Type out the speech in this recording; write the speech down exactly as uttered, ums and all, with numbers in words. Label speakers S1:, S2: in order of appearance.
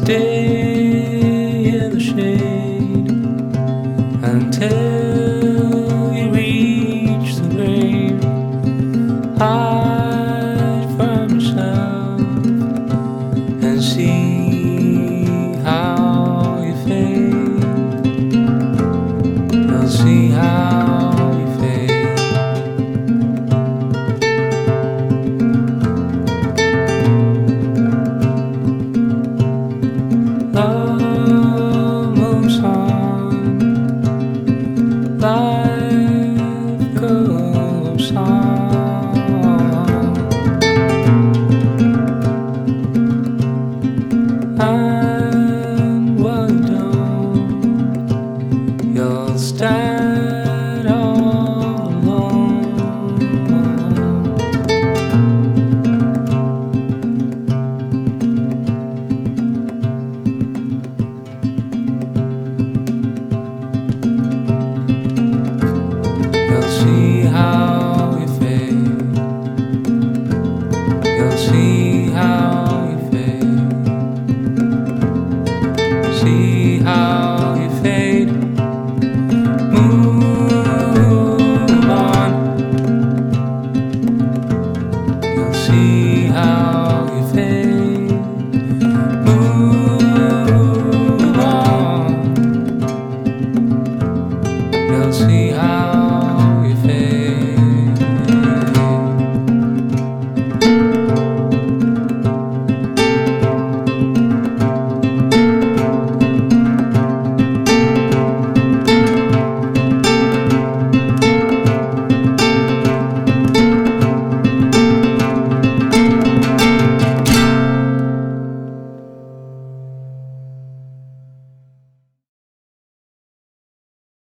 S1: stay in the shade until you reach the grave. Hide from yourself and see how you fade. You'll see how you fade. Love moves on, life goes on, and while you don't, you'll stand all alone. You'll see how you fade. You'll see how you fade. See how you fade. Move on. You'll see how you fade.